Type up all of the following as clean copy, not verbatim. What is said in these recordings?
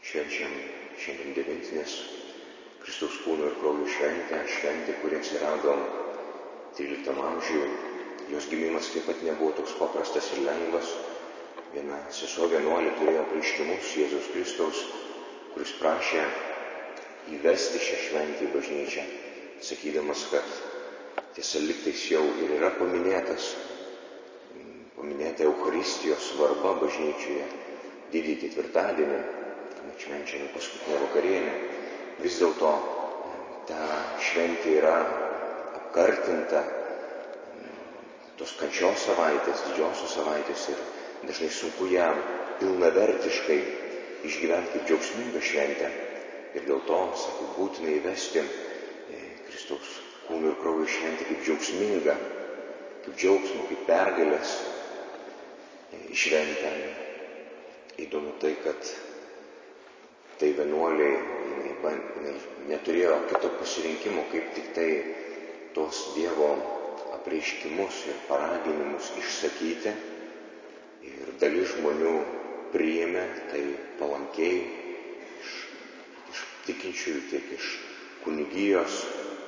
švenčiam šiandien devintinės Kristaus kūno ir kraujo šventė, kuri atsirado 13 amžiuje. Jos gimimas taip pat nebuvo toks paprastas ir lengvas. Viena sesuo vienuolė turėjo apreiškimus Jėzaus Kristaus, kuris prašė įvesti šią šventę į bažnyčią, sakydamas, kad tiesa lygtais jau ir yra paminėta Eucharistijos svarba bažnyčioje didįjį ketvirtadienį, kuomet švenčiame paskutinę vakarienę. Vis dėlto ta šventė yra apkartinta tos kančios savaitės, didžiosios savaitės ir dažnai sunku ją pilnavertiškai išgyventi kaip džiaugsmingą šventę. Ir dėl to, sakau, būtina įvesti Kristaus kūno ir kraujo šventę kaip džiaugsmingą, kaip džiaugsmo, kaip pergalės šventę. Įdomu tai, kad tai vienuoliai, jinai neturėjo kito pasirinkimo, kaip tik tai tos Dievo apreiškimus ir paraginimus išsakyti. Ir dalis žmonių priėmė tai palankiai iš tikinčiųjų, tiek iš kunigijos,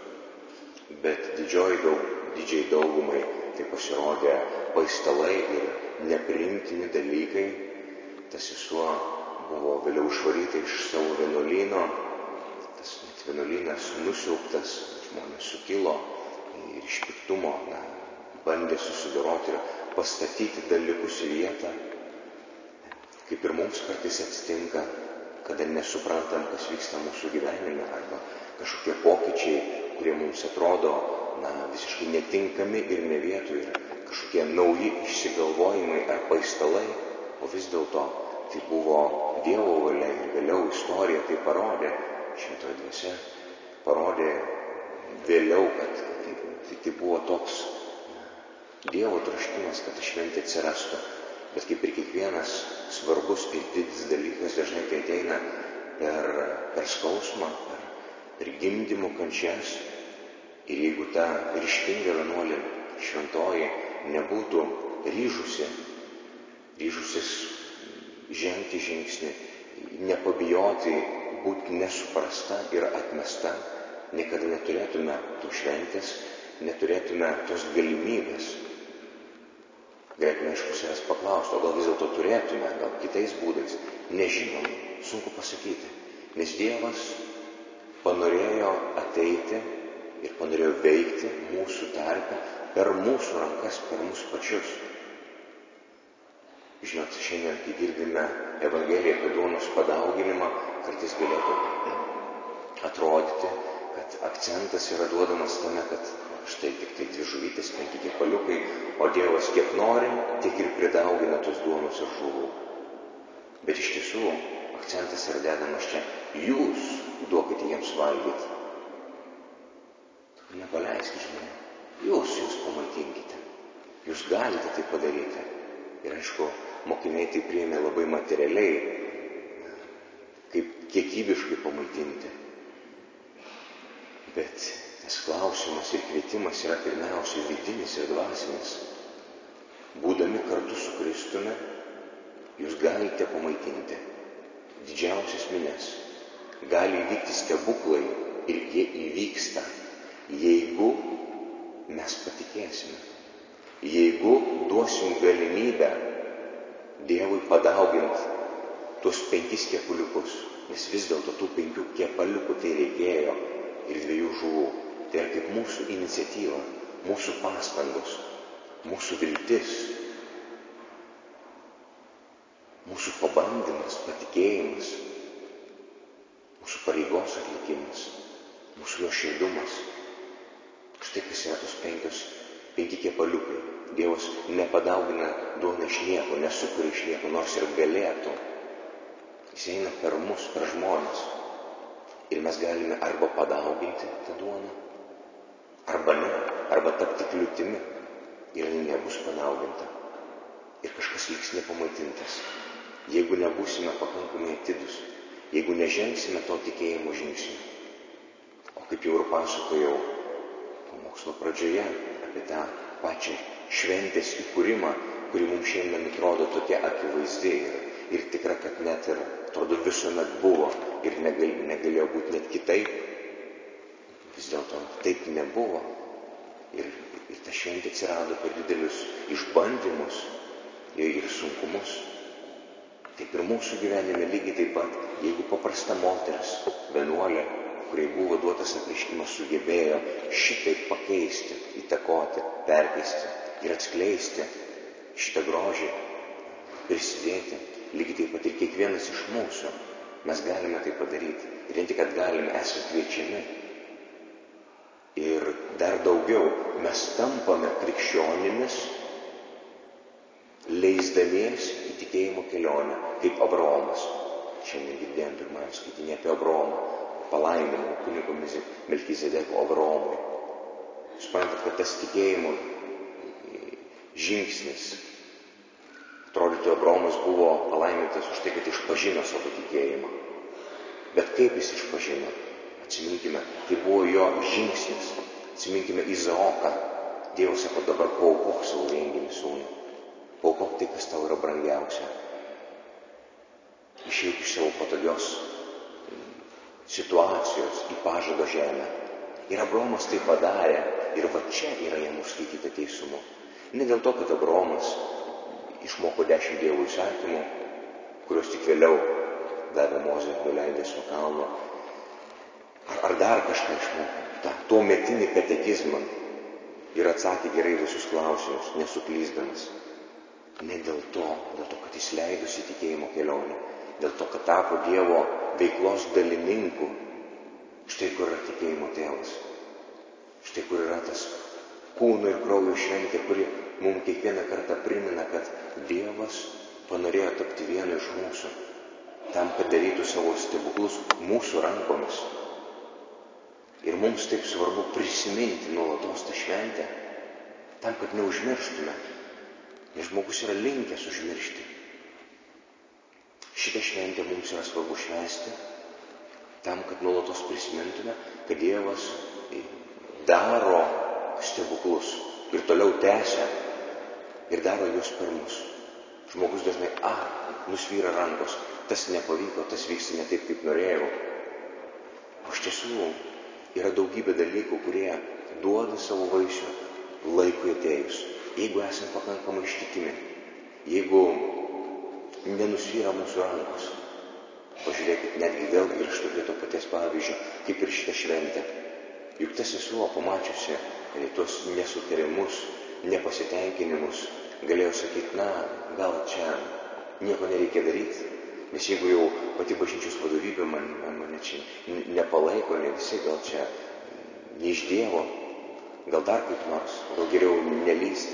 bet didžiai daugumai tai pasirodė paistalai ir nepriimtini dalykai. Tas sesuo buvo vėliau išvaryta iš savo vienuolyno, tas net vienuolynas nusiaubtas, žmonės sukilo ir iš piktumo bandė susidoroti ir pastatyti dalykus į vietą. Kaip ir mums kartais atsitinka, kada nesuprantam, kas vyksta mūsų gyvenime, arba kažkokie pokyčiai, kurie mums atrodo visiškai netinkami ir ne vietoj, ir kažkokie nauji išsigalvojimai ar paistalai, o vis dėlto tai buvo Dievo valia ir vėliau istorija tai parodė, šventoji dvasia parodė vėliau, kad tai buvo toks Dievo troškimas, kad ta šventė atsirastų. Bet kaip ir kiekvienas svarbus ir didis dalykas, dažnai tai ateina per skausmą, per gimdymo kančias. Ir jeigu ta ryžtinga vienuolė šventoji nebūtų ryžusis žengti žingsnį, nepabijoti būti nesuprasta ir atmesta, niekada neturėtume tų šventės, neturėtume tos galimybės. Galėtume iš pusės paklausti, o gal vis dėlto turėtume, gal kitais būdais. Nežinom, sunku pasakyti, nes Dievas panorėjo ateiti ir panorėjo veikti mūsų tarpe, per mūsų rankas, per mūsų pačius. Žinot, šiandien, kai girdime Evangeliją apie duonos padauginimą, kartais galėtų atrodyti, kad akcentas yra duodamas tame, kad štai tik tai 2 žuvytės, 5 kepaliukai, o Dievas kiek nori, tiek ir pridaugina tos duonos ir žuvų. Bet iš tiesų akcentas yra dedamas čia. Jūs duokite jiems valgyti. Nepaleiskite žmonių. Jūs pamaitinkite. Jūs galite tai padaryti. Ir aišku, mokiniai tai priėmė labai materialiai, kaip kiekybiškai pamaitinti. Bet tas klausimas ir kvietimas yra pirmiausiai vidinis ir dvasinis. Būdami kartu su Kristumi, jūs galite pamaitinti didžiausias minias. Gali įvykti stebuklai ir jie įvyksta, jeigu mes patikėsime. Jeigu duosim galimybę Dievui padauginti tuos 5 kepaliukus, nes vis dėlto tų 5 kepaliukų tai reikėjo ir 2 žuvų. Tai yra kaip mūsų iniciatyva, mūsų pastangos, mūsų viltis, mūsų pabandymas, patikėjimas, mūsų pareigos atlikimas, mūsų nuoširdumas. Štai kas yra tos 5 kepaliukai. Dievas nepadaugina duoną iš nieko, nesukuria iš nieko, nors ir galėtų. Jis eina per mus, per žmones. Ir mes galime arba padauginti tą duoną, arba ne, arba tapti kliūtimi. Ir jinai nebus padauginta. Ir kažkas liks nepamaitintas. Jeigu nebūsime pakankamai atidus, jeigu nežengsime to tikėjimo žingsnio. O kaip jau ir pasakojau pamokslo pradžioje apie tą pačią šventės įkūrimą, kuri mums šiandien atrodo tokia akivaizdi ir tikra, kad net ir atrodo visuomet buvo ir negalėjo būti net kitaip. Vis dėlto taip nebuvo. Ir ta šventė atsirado per didelius išbandymus ir sunkumus. Taip ir mūsų gyvenime lygiai taip pat, jeigu paprasta moteris, vienuolė, kuriai buvo duotas apreiškimas, sugebėjo šitaip pakeisti, įtakoti, perkeisti ir atskleisti šitą grožį, prisidėti, lygiai taip pat ir kiekvienas iš mūsų, mes galime tai padaryti. Ir ne tik, kad galime, esame kviečiami. Ir dar daugiau, mes tampame krikščionimis, leisdamiesi į tikėjimo kelionę, kaip Abraomas. Šiandien girdėjom pirmajam skaitinį apie Abraomą, palaiminimą kunigo Melchizedeko Abraomui. Suprantat, kad tas tikėjimo žingsnis, atrodytų, Abraomas buvo palaimintas už tai, kad išpažino savo tikėjimą. Bet kaip jis išpažino? Atsiminkime, tai buvo jo žingsnis. Atsiminkime Izaoką. Dievas sako, dabar paaukok savo vienginį sūnų. Paaukok tai, kas tau yra brangiausia. Išeik iš savo patogios situacijos į pažado žemę. Ir Abraomas tai padarė. Ir va čia yra jam užskaityta teisumu. Ne dėl to, kad Abraomas išmoko 10 Dievo įsakymų, kurios tik vėliau davė Mozė nuleidęs nuo kalno. Ar dar kažką išmoko. Tuo metinį katekizmą ir atsakė gerai visus klausimus, nesuklysdamas. Ne dėl to, kad jis leidosi tikėjimo kelionę. Dėl to, kad tapo Dievo veiklos dalininku. Štai kur yra tikėjimo tėvas. Štai kur yra tas kūno ir kraujo šventė, kuri mums kiekvieną kartą primena, kad Dievas panorėjo tapti vienu iš mūsų. Tam, kad darytų savo stebuklus mūsų rankomis. Ir mums taip svarbu prisiminti nuolatos tą šventę, tam, kad neužmirštume. Nes žmogus yra linkęs užmiršti. Šitą šventę mums yra svarbu švęsti, tam, kad nuolatos prisimintume, kad Dievas daro stebuklus ir toliau tęsia ir daro juos per mus. Žmogus dažnai, nusvyra rankos, tas nepavyko, tas vyksta ne taip, kaip norėjau. O iš tiesų yra daugybė dalykų, kurie duoda savo vaisių laikui atėjus. Jeigu esame pakankamai ištikimi, jeigu nenusvyra mūsų rankos. Pažiūrėkit, netgi vėl grįžtu prie to paties pavyzdžio, kaip ir šitą šventę. Juk ta sesuo, pamačiusi tuos nesutarimus, nepasitenkinimus, galėjo sakyti, gal čia nieko nereikia daryti. Nes jeigu jau pati bažnyčios vadovybė mane čia nepalaiko, ne visi, gal čia ne iš Dievo, gal dar kaip nors, gal geriau nelysti.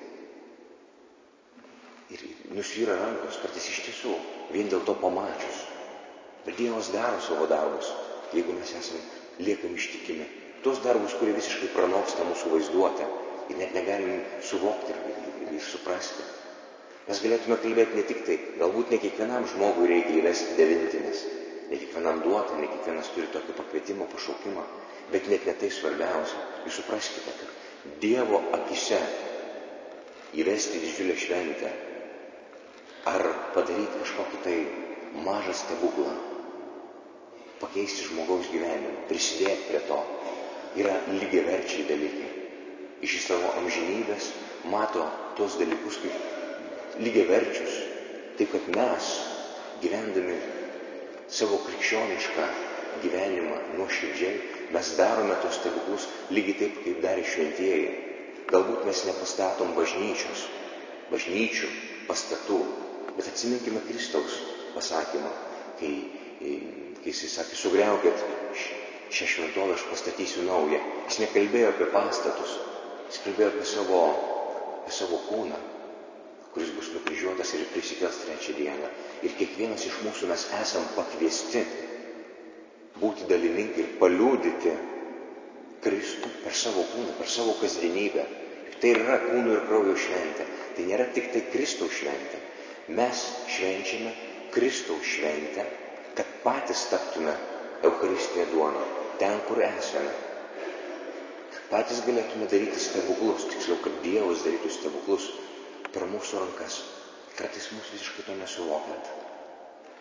Ir nusvyra rankos, kartais iš tiesų, vien dėl to pamačius. Bet Dievas daro savo darbus, jeigu mes liekam ištikimi. Tuos darbus, kurie visiškai pranoksta mūsų vaizduotę ir net negalim suvokti ir suprasti. Mes galėtume kalbėti ne tik tai, galbūt ne kiekvienam žmogui reikia įvesti devintinės, ne kiekvienam duota, ne kiekvienas turi tokį pakvietimą, pašaukimą, bet net ne tai svarbiausia. Jūs supraskite, kad Dievo akise įvesti didžiulę šventę ar padaryti kažkokį tai mažą stebuklą, pakeisti žmogaus gyvenimą, prisidėti prie to, yra lygiaverčiai dalykai. Iš savo amžinybės mato tuos dalykus kaip lygiaverčius, taip kad mes, gyvendami savo krikščionišką gyvenimą nuoširdžiai, mes darome tos stebuklus lygiai taip, kaip darė šventieji. Galbūt mes nepastatom bažnyčių, pastatų, bet atsiminkime Kristaus pasakymą, kai jis sakė, sugriaukit šią šventovę, aš pastatysiu naują. Jis nekalbėjo apie pastatus, jis kalbėjo apie savo kūną, kuris bus nukryžiuotas ir prisikels 3 dieną. Ir kiekvienas iš mūsų mes esam pakviesti būti dalininkai ir paliudyti Kristų per savo kūną, per savo kasdienybę. Tai yra kūno ir kraujo šventė. Tai nėra tik tai Kristaus šventė. Mes švenčiame Kristaus šventę, kad patys taptume Eucharistinę duoną ten, kur esame. Kad patys galėtume daryti stebuklus, tiksliau, kad Dievas darytų stebuklus per mūsų rankas, kartais mūsų visiškai to nesuvokiant.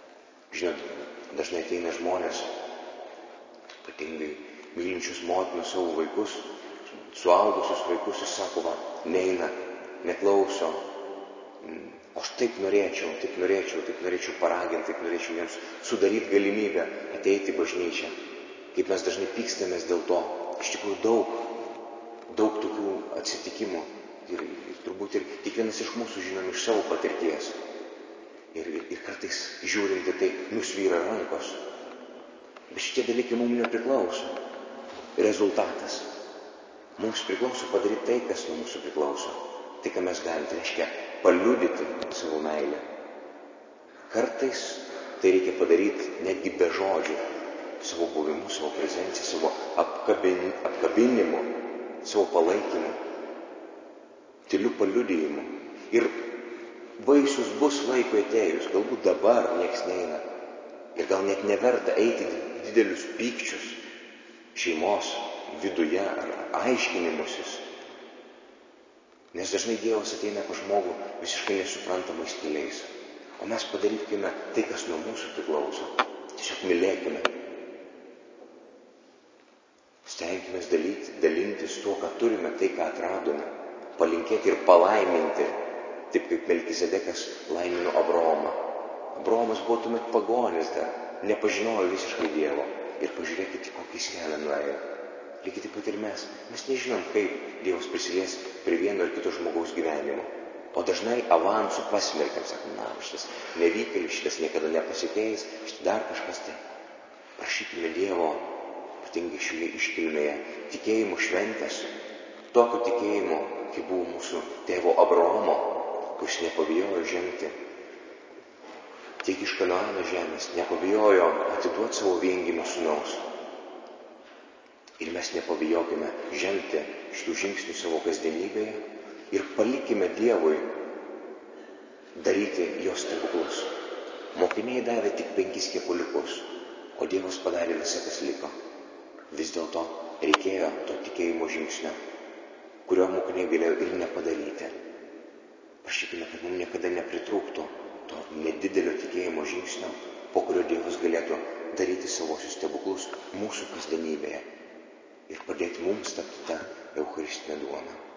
Žinot, dažnai ateina žmonės, ypatingai mylinčius motinos savo vaikus, suaugusius vaikus ir sako, va, neina, neklauso. Aš taip norėčiau paraginti, taip norėčiau jiems sudaryti galimybę ateiti į bažnyčią. Kaip mes dažnai pykstamės dėl to. Iš tikrųjų daug tokių atsitikimų. Ir turbūt ir kiekvienas iš mūsų žinom iš savo patirties. Ir kartais žiūrint į tai nusvyra rankos. Bet šitie dalykai mums nepriklauso. Rezultatas. Mums priklauso padaryti tai, kas nuo mūsų priklauso. Tai, ką mes galim, tai reiškia paliudyti savo meilę. Kartais tai reikia padaryti netgi be žodžių. Savo buvimu, savo prezenciją, savo apkabinimu, savo palaikymu, tyliu paliudijimu. Ir vaisius bus laiko atėjus, galbūt dabar nieks neina. Ir gal net neverta eiti didelius pykčius šeimos viduje ar aiškinimusis. Nes dažnai Dievas ateina pas žmogų visiškai nesuprantamais keliais. O mes padarykime tai, kas nuo mūsų priklauso. Tiesiog mylėkime. Stenkime dalintis tuo, ką turime, tai, ką atradome. Palinkėti ir palaiminti, taip kaip Melkisedekas laimino Abraomą. Abraomas buvo tuomet pagonis dar, nepažinojo visiškai Dievo. Ir pažiūrėkite, kokį kelią nuėjo. Lygiai taip pat ir mes. Mes nežinom, kaip Dievas prisilies prie vieno ar kito žmogaus gyvenimo. O dažnai avansų pasmerkiam, sakom, na, šitas nevykėlis, šitas niekada nepasikeis, šitas dar kažkas tai. Prašykime Dievo, ypatingai šioje iškilmėje, tikėjimo šventės, tokio tikėjimo, kaip buvo mūsų tėvo Abraomo, kuris nepabijojo žengti tiek iš Kanaano žemės, nepabijojo atiduoti savo viengimio sūnaus. Ir mes nepabijokime žengti šitų žingsnių savo kasdienybėje ir palikime Dievui daryti jos stebuklus. Mokiniai davė tik 5 kepaliukus, o Dievas padarė visą, kas liko. Vis dėlto reikėjo to tikėjimo žingsnio, kurio mokiniai galėjo ir nepadaryti. Prašykime, kad mums niekada nepritrūktų to nedidelio tikėjimo žingsnio, po kurio Dievas galėtų daryti savosius stebuklus mūsų kasdienybėje ir padėti mums tapti tą Eucharistinę duoną.